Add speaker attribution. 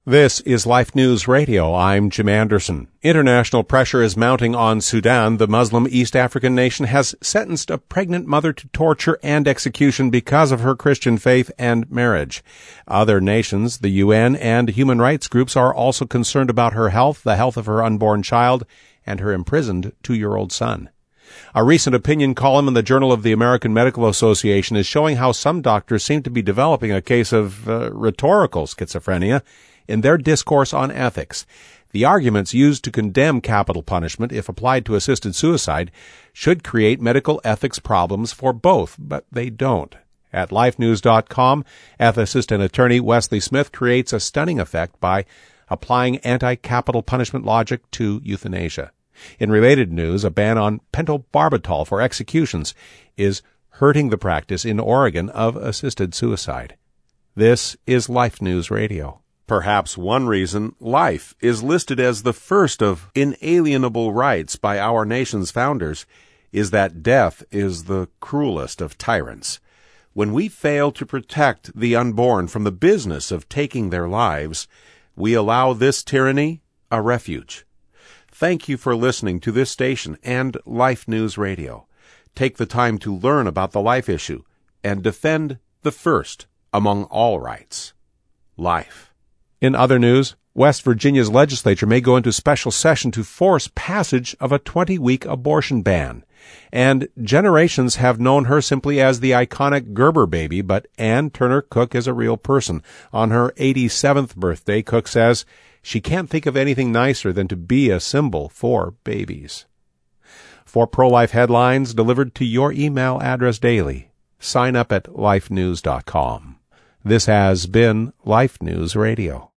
Speaker 1: This is Life News Radio. I'm Jim Anderson. International pressure is mounting on Sudan. The Muslim East African nation has sentenced a pregnant mother to torture and execution because of her Christian faith and marriage. Other nations, the UN, and human rights groups are also concerned about her health, the health of her unborn child, and her imprisoned 2-year-old son. A recent opinion column in the Journal of the American Medical Association is showing how some doctors seem to be developing a case of rhetorical schizophrenia in their discourse on ethics. The arguments used to condemn capital punishment, if applied to assisted suicide, should create medical ethics problems for both, but they don't. At lifenews.com, ethicist and attorney Wesley Smith creates a stunning effect by applying anti-capital punishment logic to euthanasia. In related news, a ban on pentobarbital for executions is hurting the practice in Oregon of assisted suicide. This is Life News Radio. Perhaps one reason life is listed as the first of inalienable rights by our nation's founders is that death is the cruelest of tyrants. When we fail to protect the unborn from the business of taking their lives, we allow this tyranny a refuge. Thank you for listening to this station and Life News Radio. Take the time to learn about the life issue and defend the first among all rights, life. In other news, West Virginia's legislature may go into special session to force passage of a 20-week abortion ban. And generations have known her simply as the iconic Gerber baby, but Ann Turner Cook is a real person. On her 87th birthday, Cook says she can't think of anything nicer than to be a symbol for babies. For pro-life headlines delivered to your email address daily, sign up at lifenews.com. This has been Life News Radio.